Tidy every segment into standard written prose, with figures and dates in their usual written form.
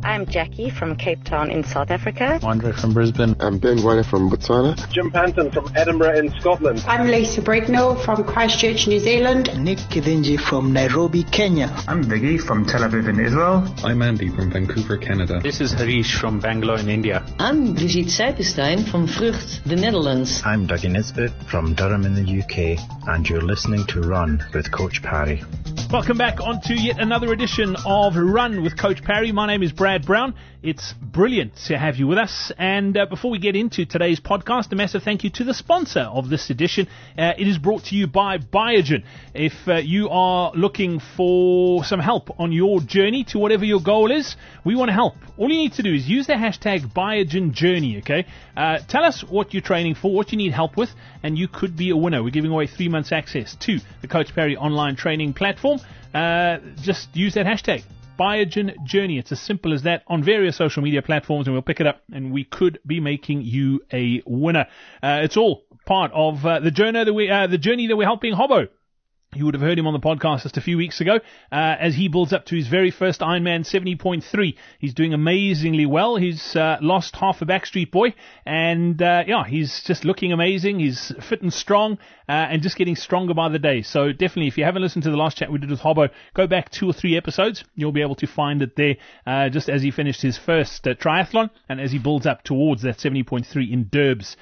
I'm Jackie from Cape Town in South Africa. Andre from Brisbane. I'm Ben Weiner from Botswana. Jim Panton from Edinburgh in Scotland. I'm Lisa Brignall from Christchurch, New Zealand. Nick Kivinji from Nairobi, Kenya. I'm Viggy from Tel Aviv in Israel. I'm Andy from Vancouver, Canada. This is Harish from Bangalore in India. I'm Brigitte Seipenstein from Vrucht, the Netherlands. I'm Dougie Nisbet from Durham in the UK, and you're listening to Run with Coach Parry. Welcome back onto yet another edition of Run with Coach Parry. My name is Brad Brown. It's brilliant to have you with us. And before we get into today's podcast, a massive thank you to the sponsor of this edition. It is brought to you by Biogen. If you are looking for some help on your journey to whatever your goal is, we want to help. All you need to do is use the hashtag BiogenJourney, okay? Tell us what you're training for, what you need help with, and you could be a winner. We're giving away 3 months access to the Coach Parry online training platform. Just use that hashtag. Biogen Journey. It's as simple as that on various social media platforms, and we'll pick it up, and we could be making you a winner. It's all part of the journey that we're helping Hobbo. You would have heard him on the podcast just a few weeks ago as he builds up to his very first Ironman 70.3. He's doing amazingly well. He's lost half a Backstreet Boy, and he's just looking amazing. He's fit and strong and just getting stronger by the day. So definitely, if you haven't listened to the last chat we did with Hobbo, go back 2 or 3 episodes. You'll be able to find it there just as he finished his first triathlon and as he builds up towards that 70.3 in Durbs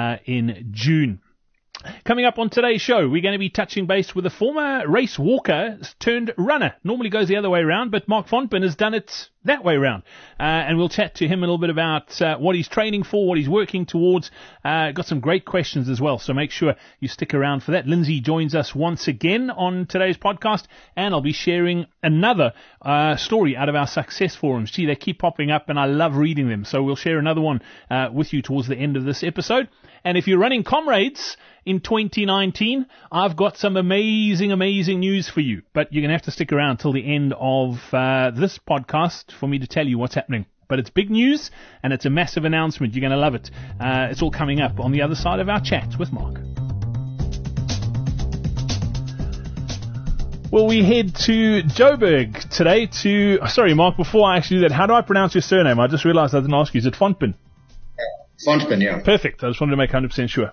in June. Coming up on today's show, we're going to be touching base with a former race walker turned runner. Normally goes the other way around, but Mark Fontbin has done it that way around. And we'll chat to him a little bit about what he's training for, what he's working towards. Got some great questions as well, so make sure you stick around for that. Lindsay joins us once again on today's podcast, and I'll be sharing another story out of our success forums. Gee, they keep popping up, and I love reading them. So we'll share another one with you towards the end of this episode. And if you're running Comrades in 2019, I've got some amazing news for you. But you're going to have to stick around till the end of this podcast for me to tell you what's happening. But it's big news, and it's a massive announcement. You're going to love it. It's all coming up on the other side of our chat with Mark. Well, we head to Joburg today Sorry, Mark, before I actually do that, how do I pronounce your surname? I just realized I didn't ask you. Is it Fontbin? Fontbin, yeah. Perfect. I just wanted to make 100% sure.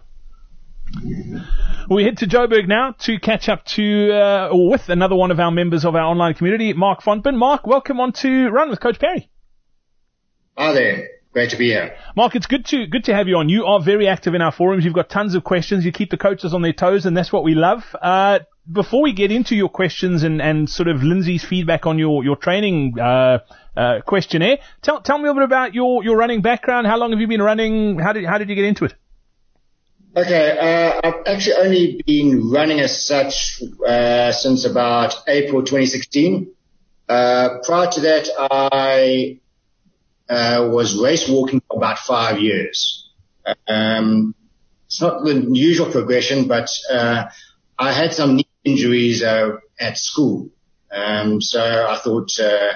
We head to Joburg now to catch up with another one of our members of our online community, Mark Fontbin. Mark, welcome on to Run with Coach Parry. Hi there. Great to be here. Mark, it's good to have you on. You are very active in our forums. You've got tons of questions. You keep the coaches on their toes, and that's what we love. Before we get into your questions and sort of Lindsay's feedback on your training questionnaire, tell me a little bit about your running background. How long have you been running? How did you get into it? Okay, I've actually only been running as such since about April 2016. Prior to that, I was race walking for about 5 years. It's not the usual progression, but I had some knee injuries at school, so I thought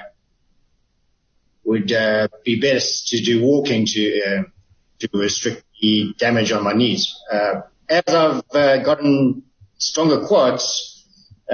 would be best to do walking to restrict the damage on my knees. As I've gotten stronger quads,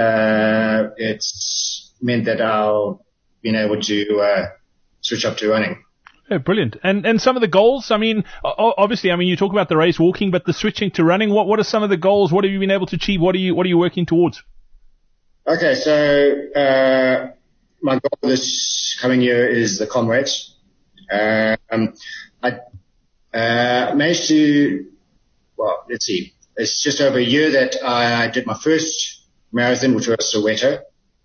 it's meant that I've been able to switch up to running. Yeah, brilliant. And some of the goals, I mean, obviously, you talk about the race walking, but the switching to running, what are some of the goals? What have you been able to achieve? What are you working towards? Okay, so my goal this coming year is the Comrades. I managed to, well, let's see, it's just over a year that I did my first marathon, which was Soweto.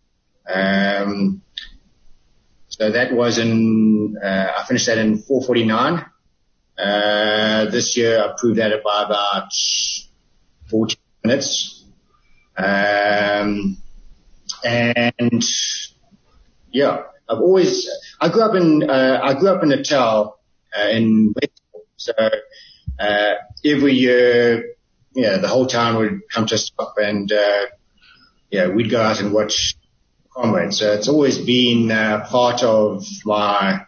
So that was I finished that in 4:49. This year I proved that by about 40 minutes. And yeah, I grew up in Natal, in Westport. So, every year, the whole town would come to a stop and, we'd go out and watch Comrades. So it's always been part of my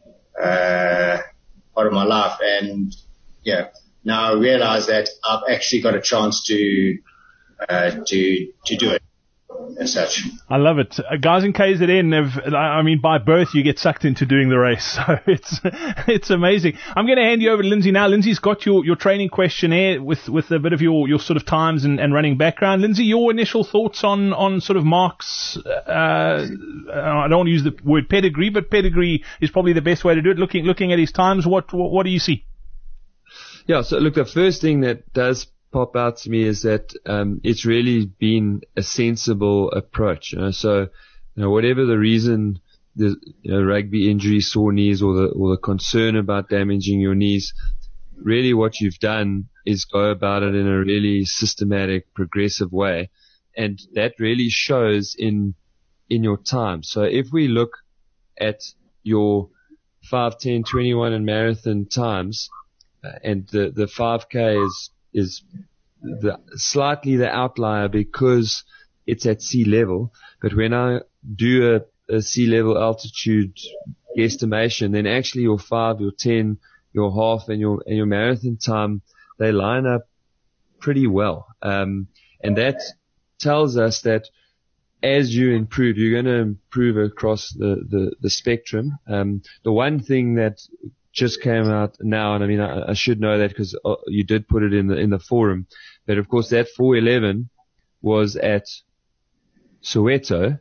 life, and now I realize that I've actually got a chance to do it. and such. I love it. Guys in KZN by birth you get sucked into doing the race, so it's amazing. I'm going to hand you over to Lindsay now. Lindsay's got your training questionnaire with a bit of your sort of times and running background. Lindsay, your initial thoughts on sort of Mark's, I don't want to use the word pedigree, but pedigree is probably the best way to do it. Looking at his times, what do you see? Yeah, so look, the first thing that does pop out to me is that it's really been a sensible approach. So, whatever the reason, the rugby injury, sore knees, or the concern about damaging your knees, really what you've done is go about it in a really systematic, progressive way, and that really shows in your time. So if we look at your 5, 10, 21 and marathon times, and the 5K is slightly the outlier because it's at sea level. But when I do a sea level altitude estimation, then actually your 5, your 10, your half and your marathon time, they line up pretty well. And that tells us that as you improve, you're going to improve across the spectrum. The one thing that just came out now, and I should know that because you did put it in the forum, but of course that 4:11 was at Soweto,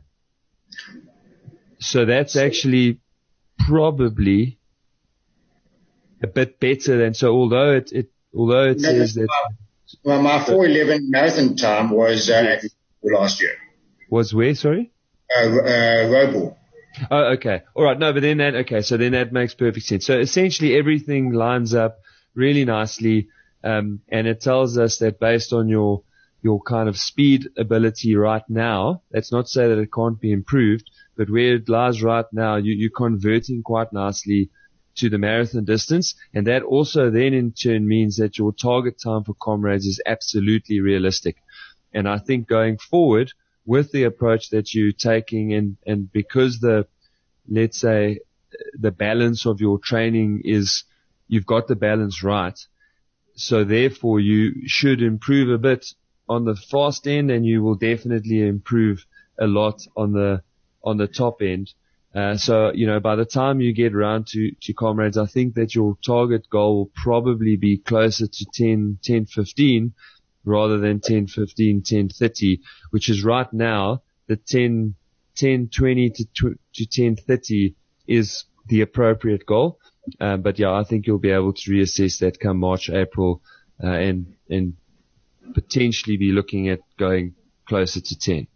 so that's actually probably a bit better than. So although it says that. Well, my 4:11 marathon time was last year. Was where? Sorry. Roble. Oh, okay. All right. No, but then so then that makes perfect sense. So essentially everything lines up really nicely, and it tells us that based on your kind of speed ability right now, that's not to say that it can't be improved, but where it lies right now, you're converting quite nicely to the marathon distance, and that also then in turn means that your target time for Comrades is absolutely realistic. And I think going forward, with the approach that you're taking and because let's say the balance of your training is, you've got the balance right. So therefore you should improve a bit on the fast end, and you will definitely improve a lot on the top end. So, by the time you get around to Comrades, I think that your target goal will probably be closer to 10:15 rather than 10:15, 10:30, which is right now the 10:20 to 10:30 is the appropriate goal. But yeah, I think you'll be able to reassess that come March, April, and potentially be looking at going closer to 10.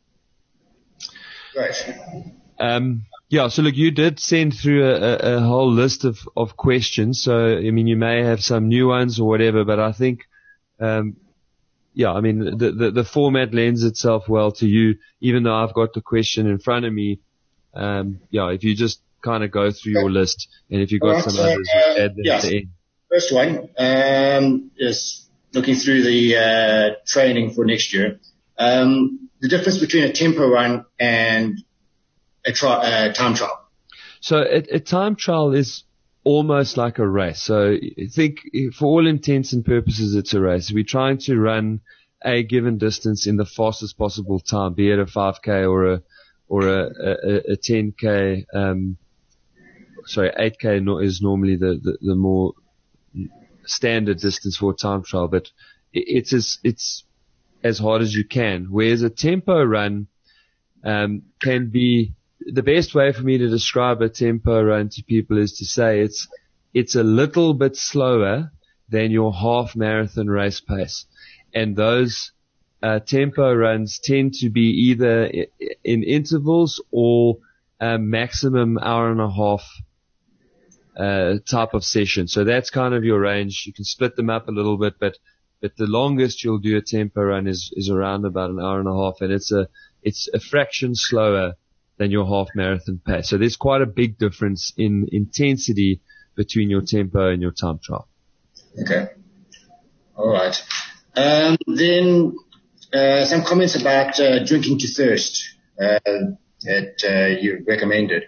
Right. Yeah, so look, you did send through a whole list of questions. So, you may have some new ones or whatever, but I think, the format lends itself well to you, even though I've got the question in front of me. If you just kind of go through your list, and if you've got some others, add them at the end. First one, is looking through the, training for next year. The difference between a tempo run and a time trial. So a time trial is almost like a race. So I think for all intents and purposes, it's a race. We're trying to run a given distance in the fastest possible time, be it a 5K or a 10K. 8K is normally the more standard distance for a time trial, but it's as hard as you can. Whereas a tempo run can be, the best way for me to describe a tempo run to people is to say it's a little bit slower than your half marathon race pace. And those tempo runs tend to be either in intervals or maximum hour and a half type of session. So that's kind of your range. You can split them up a little bit, but the longest you'll do a tempo run is around about an hour and a half, and it's a fraction slower than your half marathon pace. So there's quite a big difference in intensity between your tempo and your time trial. Okay. All right. Then some comments about drinking to thirst that you recommended.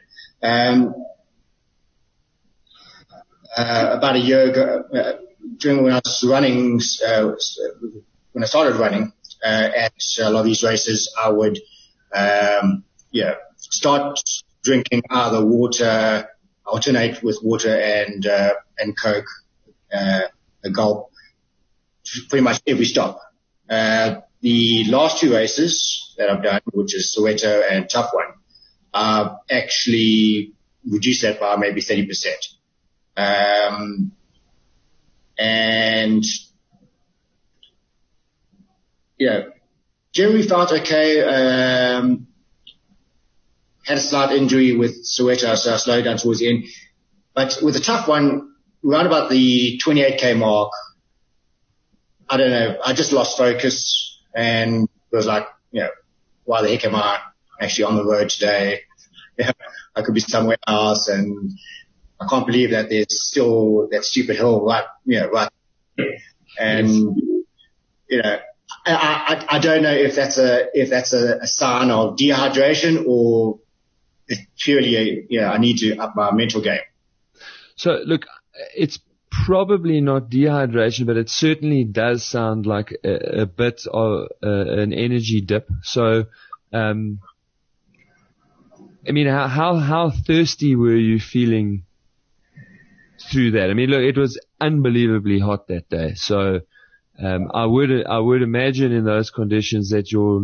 About a year ago, when I was running, when I started running at a lot of these races, I would start drinking either water, alternate with water and Coke, a gulp, pretty much every stop. The last 2 races that I've done, which is Soweto and Tough One, actually reduced that by maybe 30%. Generally felt okay. Had a slight injury with Soweto, so I slowed down towards the end. But with the Tough One, around about the 28K mark, I don't know, I just lost focus and was like, why the heck am I actually on the road today? I could be somewhere else, and I can't believe that there's still that stupid hill right. And, I don't know if that's a sign of dehydration or it's purely, I need to up my mental game. So look, it's probably not dehydration, but it certainly does sound like a bit of an energy dip. So, how thirsty were you feeling through that? I mean, look, it was unbelievably hot that day. So, I would imagine in those conditions that your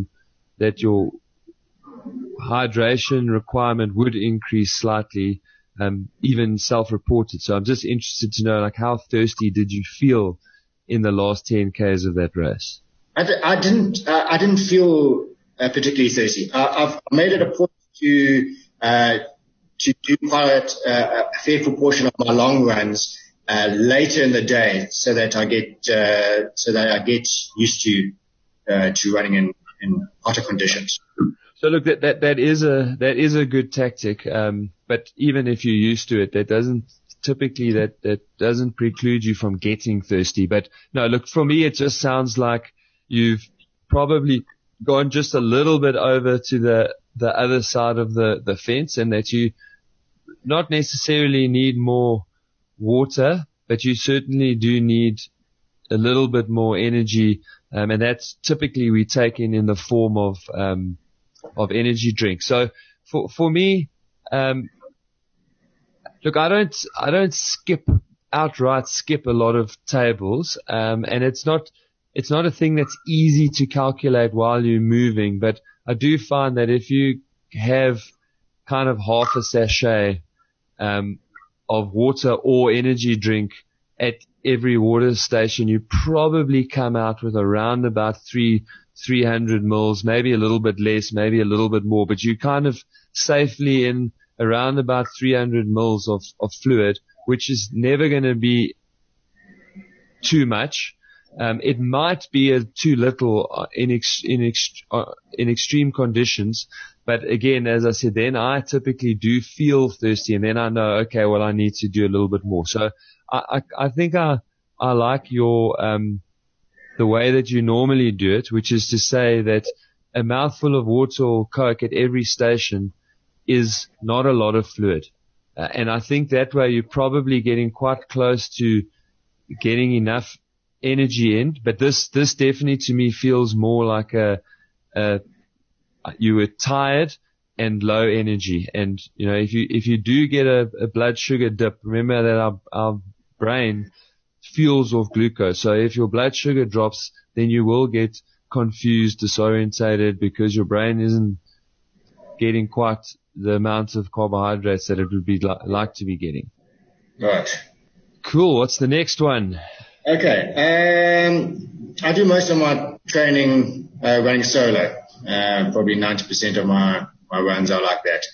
hydration requirement would increase slightly, even self-reported. So I'm just interested to know, how thirsty did you feel in the last 10Ks of that race? I didn't feel particularly thirsty. I've made it a point to do quite a fair proportion of my long runs later in the day, so that I get used to running in hotter conditions. So look, that is a good tactic. But even if you're used to it, that doesn't preclude you from getting thirsty. But no, look, for me, it just sounds like you've probably gone just a little bit over to the other side of the fence, and that you not necessarily need more water, but you certainly do need a little bit more energy. And that's typically we take in the form of energy drink. So for me, look, I don't outright skip a lot of tables. And it's not a thing that's easy to calculate while you're moving, but I do find that if you have kind of half a sachet, of water or energy drink at every water station, you probably come out with around about 300 mils, maybe a little bit less, maybe a little bit more, but you kind of safely in around about 300 mils of fluid, which is never going to be too much. It might be too little in extreme conditions, but again, as I said, then I typically do feel thirsty, and then I know, okay, well, I need to do a little bit more. So I think I like your the way that you normally do it, which is to say that a mouthful of water or Coke at every station is not a lot of fluid, and I think that way you're probably getting quite close to getting enough energy in. But this definitely to me feels more like you were tired and low energy. And, if you do get a blood sugar dip, remember that our brain fuels off glucose. So if your blood sugar drops, then you will get confused, disorientated, because your brain isn't getting quite the amount of carbohydrates that it would be like to be getting. Right. Cool. What's the next one? Okay. I do most of my training running solo. Probably 90% of my runs are like that.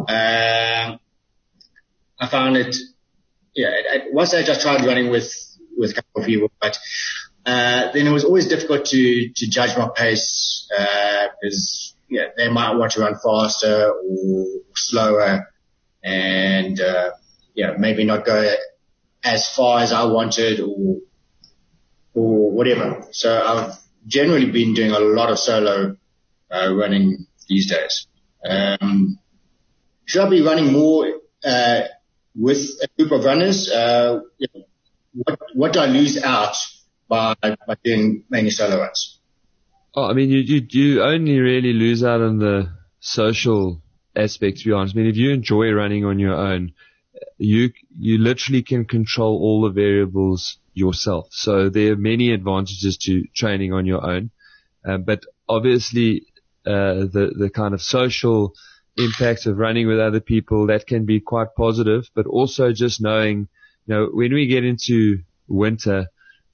I found it, at one stage I tried running with a couple of people, but then it was always difficult to judge my pace, because they might want to run faster or slower, and maybe not go as far as I wanted or whatever. So I've generally been doing a lot of solo running these days. Should I be running more with a group of runners? What do I lose out by doing mainly solo runs? Oh, I mean, you only really lose out on the social aspect, to be honest. I mean, if you enjoy running on your own, you literally can control all the variables yourself. So there are many advantages to training on your own. But obviously, the kind of social impact of running with other people, that can be quite positive, but also just knowing, when we get into winter,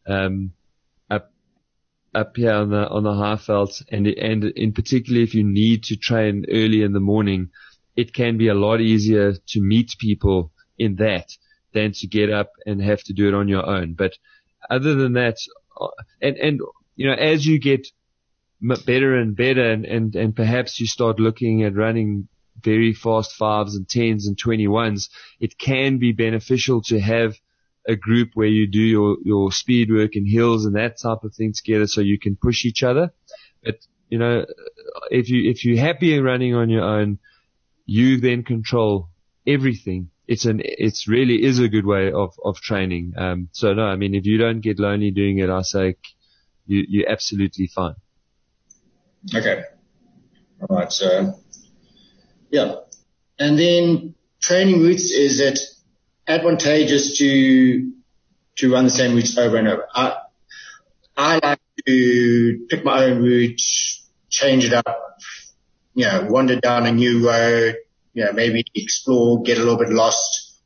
up here on the Highveld, and in particular if you need to train early in the morning, it can be a lot easier to meet people in that than to get up and have to do it on your own. But other than that, and as you get better and better, and perhaps you start looking at running very fast 5s and 10s and 21s, it can be beneficial to have a group where you do your speed work and hills and that type of thing together, so you can push each other. But if you're happy running on your own, you then control everything. It's really is a good way of training. So no, I mean, if you don't get lonely doing it, I say you're absolutely fine. Okay. All right. So, yeah. And then training routes, is it advantageous to run the same routes over and over? I like to pick my own route, change it up, wander down a new road, maybe explore, get a little bit lost.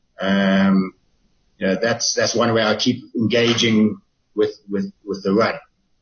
That's one way I keep engaging with the run.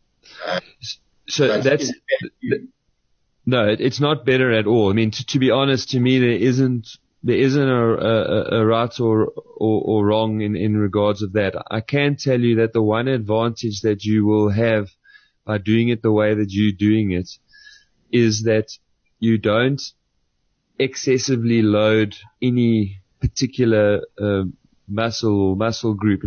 So that's, no, it's not better at all. I mean, to be honest, to me, there isn't a right or wrong in regards of that. I can tell you that the one advantage that you will have by doing it the way that you're doing it is that you don't excessively load any particular muscle group.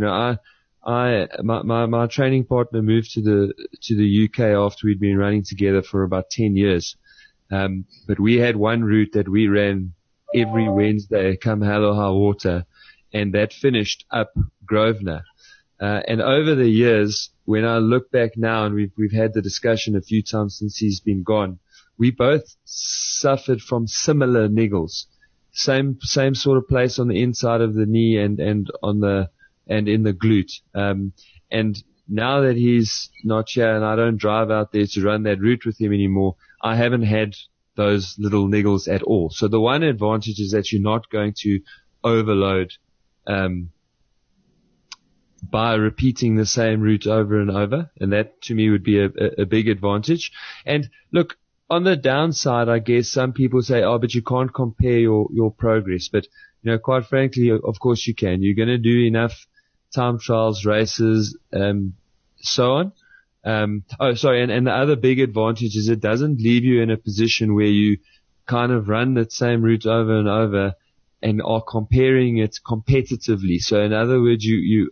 My training partner moved to the UK after we'd been running together for about 10 years. But we had one route that we ran every Wednesday, come hell or high water, and that finished up Grosvenor. And over the years, when I look back now, and we've had the discussion a few times since he's been gone, we both suffered from similar niggles. Same sort of place on the inside of the knee and in the glute. And now that he's not here and I don't drive out there to run that route with him anymore, I haven't had those little niggles at all. So the one advantage is that you're not going to overload by repeating the same route over and over, and that to me would be a big advantage. And look, on the downside, I guess some people say, oh, but you can't compare your progress. But, quite frankly, of course you can. You're going to do enough time trials, races, so on. And the other big advantage is it doesn't leave you in a position where you kind of run that same route over and over and are comparing it competitively. So in other words, you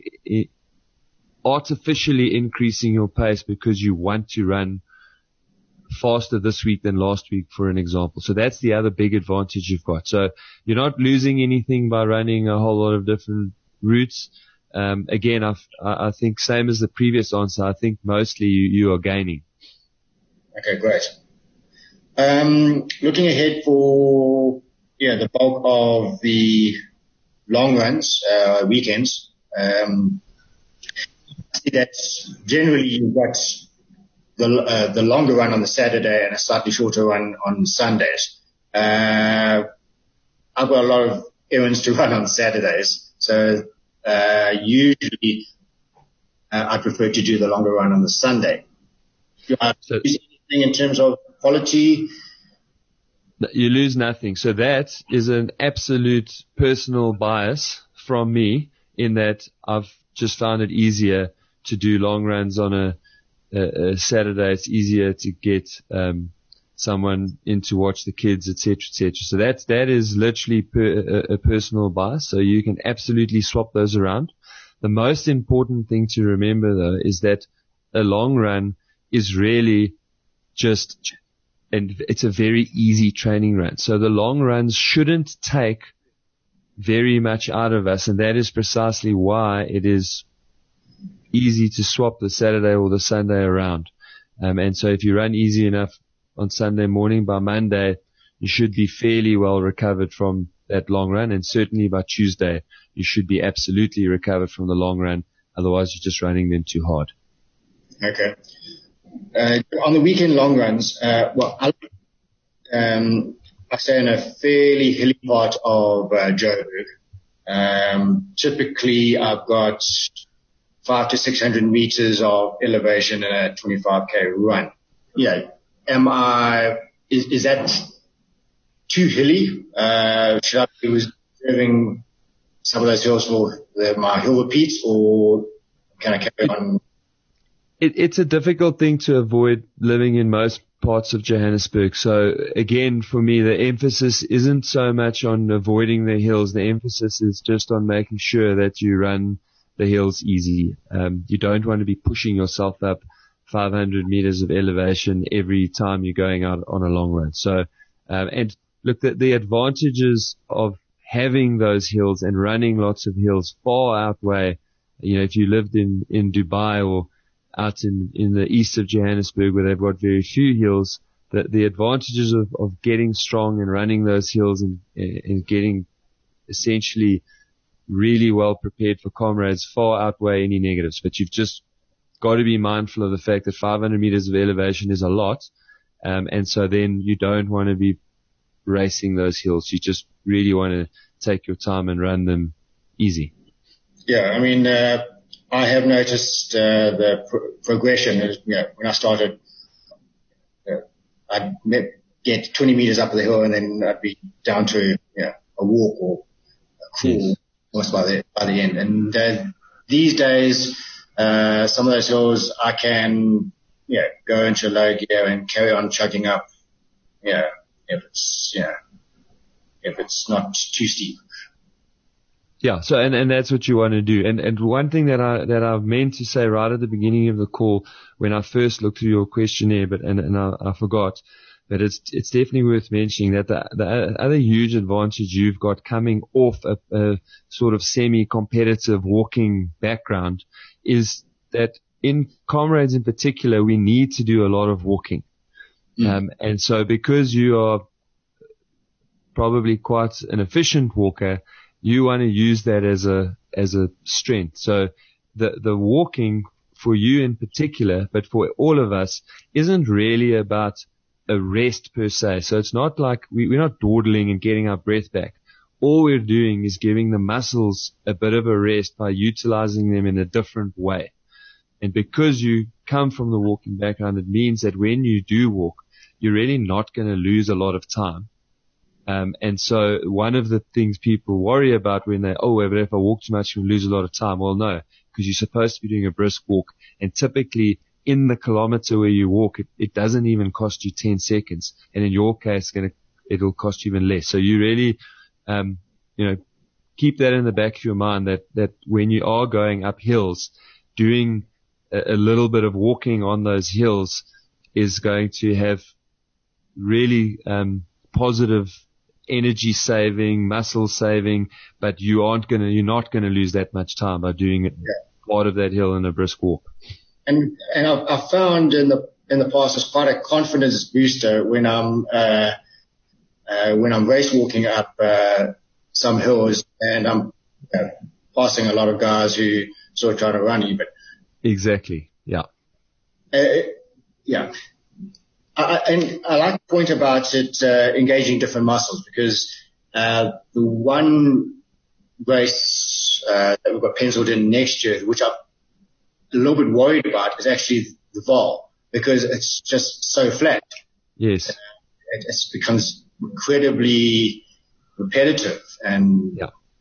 artificially increasing your pace because you want to run faster this week than last week, for an example. So that's the other big advantage you've got. So you're not losing anything by running a whole lot of different routes. Again, I think same as the previous answer, I think mostly you are gaining. Okay, great. Looking ahead for, the bulk of the long runs, weekends, I see that generally you've got the longer run on the Saturday and a slightly shorter run on Sundays. I've got a lot of errands to run on Saturdays, so usually I prefer to do the longer run on the Sunday. Do you lose anything in terms of quality? You lose nothing. So that is an absolute personal bias from me, in that I've just found it easier to do long runs on a Saturday. It's easier to get someone in to watch the kids, etc., etc. So that is literally a personal bias. So you can absolutely swap those around. The most important thing to remember, though, is that a long run is really just, and it's a very easy training run. So the long runs shouldn't take very much out of us, and that is precisely why it is easy to swap the Saturday or the Sunday around. And so if you run easy enough on Sunday morning, by Monday, you should be fairly well recovered from that long run. And certainly by Tuesday, you should be absolutely recovered from the long run. Otherwise, you're just running them too hard. Okay. On the weekend long runs, I stay in a fairly hilly part of Joburg. Typically, I've got 500 to 600 meters of elevation in a 25k run. Yeah. Is that too hilly? Should I be reserving some of those hills for my hill repeats, or can I carry on? It's a difficult thing to avoid living in most parts of Johannesburg. So again, for me, the emphasis isn't so much on avoiding the hills. The emphasis is just on making sure that you run the hills easy. You don't want to be pushing yourself up 500 meters of elevation every time you're going out on a long run. So, and look, the advantages of having those hills and running lots of hills far outweigh, if you lived in Dubai or out in the east of Johannesburg where they've got very few hills, the advantages of getting strong and running those hills and getting essentially really well prepared for comrades far outweigh any negatives. But you've just got to be mindful of the fact that 500 meters of elevation is a lot. And so then you don't want to be racing those hills. You just really want to take your time and run them easy. Yeah, I mean, I have noticed the progression. When I started, I'd get 20 meters up the hill and then I'd be down to a walk or a crawl almost by the end. And these days, some of those hills I can go into low gear and carry on chugging up. If it's not too steep. Yeah, so and that's what you want to do. And one thing that I meant to say right at the beginning of the call when I first looked through your questionnaire, and I forgot, but it's definitely worth mentioning that the other huge advantage you've got coming off a sort of semi-competitive walking background is that in comrades in particular, we need to do a lot of walking. And so because you are probably quite an efficient walker, you want to use that as a strength. So the walking for you in particular, but for all of us, isn't really about a rest per se. So it's not like we're not dawdling and getting our breath back. All we're doing is giving the muscles a bit of a rest by utilizing them in a different way. And because you come from the walking background, it means that when you do walk, you're really not going to lose a lot of time. And so one of the things people worry about when but if I walk too much, you'll lose a lot of time. Well, no, because you're supposed to be doing a brisk walk. And typically in the kilometer where you walk, it doesn't even cost you 10 seconds. And in your case, it'll cost you even less. So you really, keep that in the back of your mind that when you are going up hills, doing a little bit of walking on those hills is going to have really, positive energy saving, muscle saving, but you're not going to lose that much time by doing it part of that hill in a brisk walk. And I've found in the past it's quite a confidence booster when I'm race walking up some hills and I'm passing a lot of guys who sort of try to run you. But exactly, yeah. I like the point about it engaging different muscles because the one race that we've got penciled in next year, which I'm a little bit worried about, is actually the Vaal because it's just so flat. Yes, it becomes incredibly repetitive and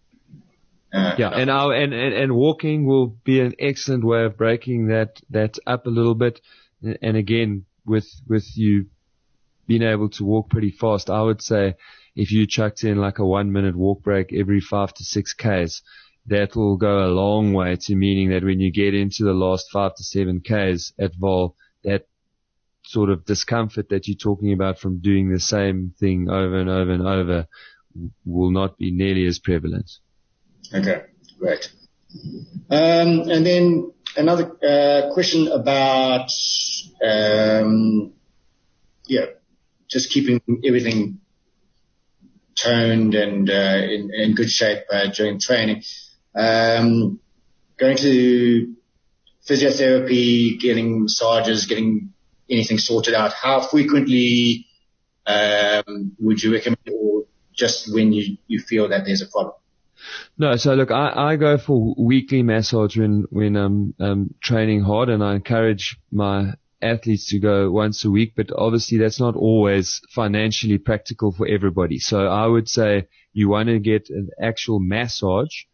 and walking will be an excellent way of breaking that up a little bit. And again, with you being able to walk pretty fast, I would say if you chucked in like a 1 minute walk break every 5 to 6 Ks, that will go a long way to meaning that when you get into the last 5 to 7 Ks at Vaal, that sort of discomfort that you're talking about from doing the same thing over and over and over will not be nearly as prevalent. Okay, great. And then another question about just keeping everything toned and in good shape during training. Going to physiotherapy, getting massages, getting anything sorted out. How frequently would you recommend, or just when you feel that there's a problem? No, so look, I go for weekly massage when I'm training hard, and I encourage my athletes to go once a week, but obviously that's not always financially practical for everybody. So I would say you want to get an actual massage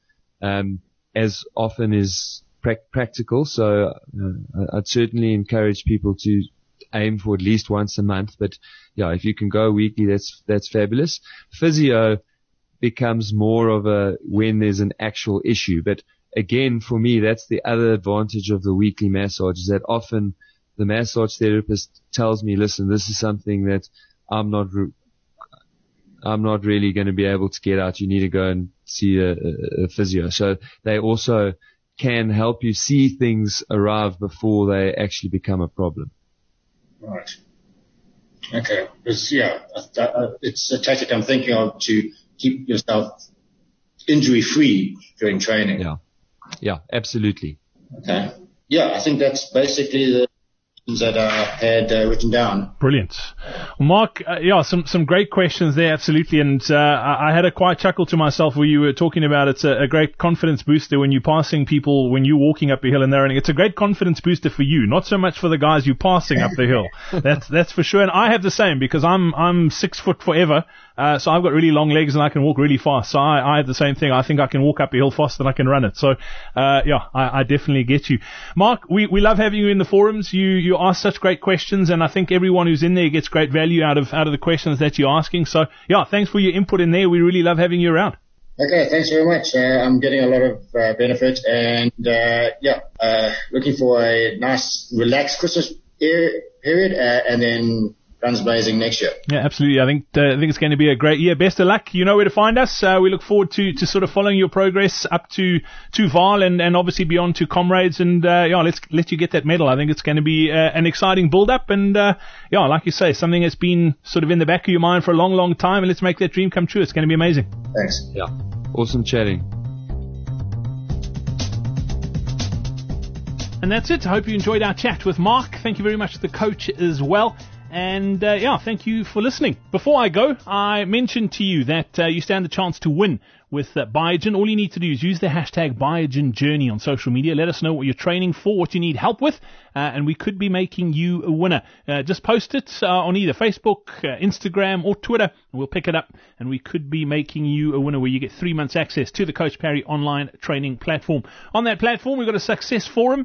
as often as practical. So I'd certainly encourage people to aim for at least once a month, but yeah, if you can go weekly, that's fabulous. Physio becomes more of a when there's an actual issue, but again, for me, that's the other advantage of the weekly massage, is that often the massage therapist tells me, listen, this is something that I'm not really going to be able to get out. You need to go and see a physio. So they also can help you see things arrive before they actually become a problem. Right. Okay. It's a tactic I'm thinking of to keep yourself injury free during training. Yeah, absolutely. Okay. Yeah, I think that's basically the that I had written down. Brilliant. Mark, some great questions there, absolutely. And I had a quiet chuckle to myself where you were talking about it's a great confidence booster when you're passing people, when you're walking up a hill and they're running. It's a great confidence booster for you, not so much for the guys you're passing up the hill. That's for sure. And I have the same, because I'm 6 foot forever. So I've got really long legs and I can walk really fast. So I have the same thing. I think I can walk up a hill faster than I can run it. So, I definitely get you. Mark, we love having you in the forums. You ask such great questions, and I think everyone who's in there gets great value out of the questions that you're asking. So, thanks for your input in there. We really love having you around. Okay, thanks very much. I'm getting a lot of benefit, and looking for a nice, relaxed Christmas period, and then guns blazing next year. Yeah, absolutely. I think it's going to be a great year. Best of luck. You know where to find us. We look forward to sort of following your progress up to Vaal and obviously beyond to Comrades. And let's let you get that medal. I think it's going to be an exciting build up. And like you say, something that's been sort of in the back of your mind for a long, long time. And let's make that dream come true. It's going to be amazing. Thanks. Yeah. Awesome chatting. And that's it. I hope you enjoyed our chat with Mark. Thank you very much to the coach as well. And thank you for listening. Before I go, I mentioned to you that you stand a chance to win with Biogen. All you need to do is use the hashtag BiogenJourney on social media. Let us know what you're training for, what you need help with, and we could be making you a winner. Just post it on either Facebook, Instagram, or Twitter, and we'll pick it up, and we could be making you a winner where you get 3 months access to the Coach Parry online training platform. On that platform, we've got a success forum.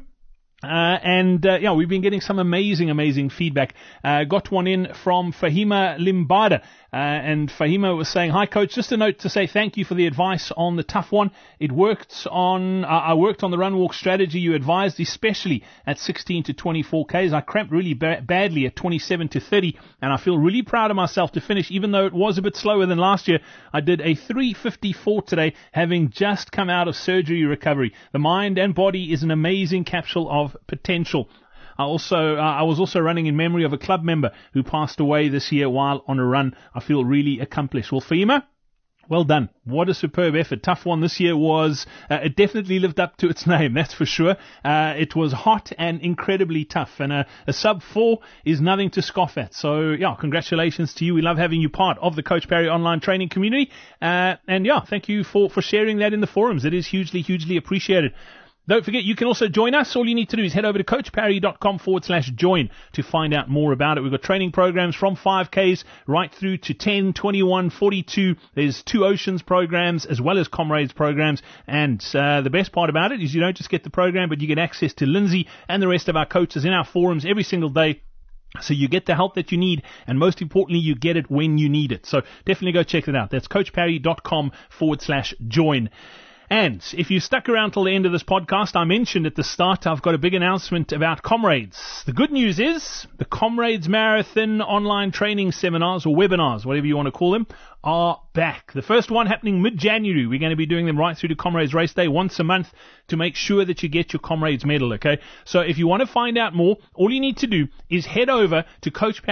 We've been getting some amazing feedback. Got one in from Fahima Limbada. And Fahima was saying, hi coach, just a note to say thank you for the advice on the tough one. I worked on the run walk strategy you advised, especially at 16 to 24 Ks. I cramped really badly at 27 to 30, and I feel really proud of myself to finish, even though it was a bit slower than last year. I did a 3:54 today, having just come out of surgery recovery. The mind and body is an amazing capsule of potential. I was also running in memory of a club member who passed away this year while on a run. I feel really accomplished. Well, Fahima, well done. What a superb effort. Tough one this year was, it definitely lived up to its name, that's for sure. It was hot and incredibly tough, and a sub 4 is nothing to scoff at. So, congratulations to you. We love having you part of the Coach Parry online training community. Thank you for sharing that in the forums. It is hugely appreciated. Don't forget, you can also join us. All you need to do is head over to coachparry.com/join to find out more about it. We've got training programs from 5Ks right through to 10, 21, 42. There's 2 Oceans programs as well as Comrades programs. And the best part about it is you don't just get the program, but you get access to Lindsay and the rest of our coaches in our forums every single day. So you get the help that you need, and most importantly, you get it when you need it. So definitely go check it out. That's coachparry.com/join. And if you stuck around till the end of this podcast, I mentioned at the start I've got a big announcement about Comrades. The good news is the Comrades Marathon online training seminars or webinars, whatever you want to call them, are back. The first one happening mid-January. We're going to be doing them right through to Comrades Race Day once a month to make sure that you get your Comrades medal, okay? So if you want to find out more, all you need to do is head over to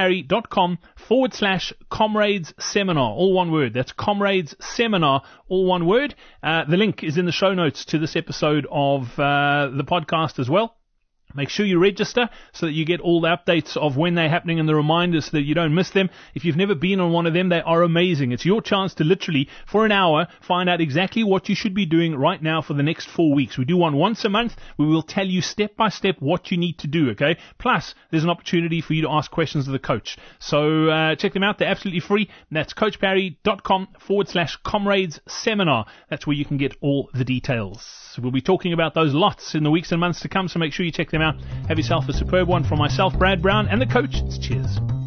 coachparry.com/Comrades Seminar. All one word. That's Comrades Seminar, all one word. The link is in the show notes to this episode of the podcast as well. Make sure you register so that you get all the updates of when they're happening and the reminders so that you don't miss them. If you've never been on one of them, they are amazing. It's your chance to literally, for an hour, find out exactly what you should be doing right now for the next 4 weeks. We do one once a month. We will tell you step by step what you need to do, okay? Plus, there's an opportunity for you to ask questions of the coach. So check them out. They're absolutely free. That's coachparry.com/Comrades Seminar. That's where you can get all the details. We'll be talking about those lots in the weeks and months to come, so make sure you check them out. Have yourself a superb one from myself, Brad Brown, and the coach. Cheers.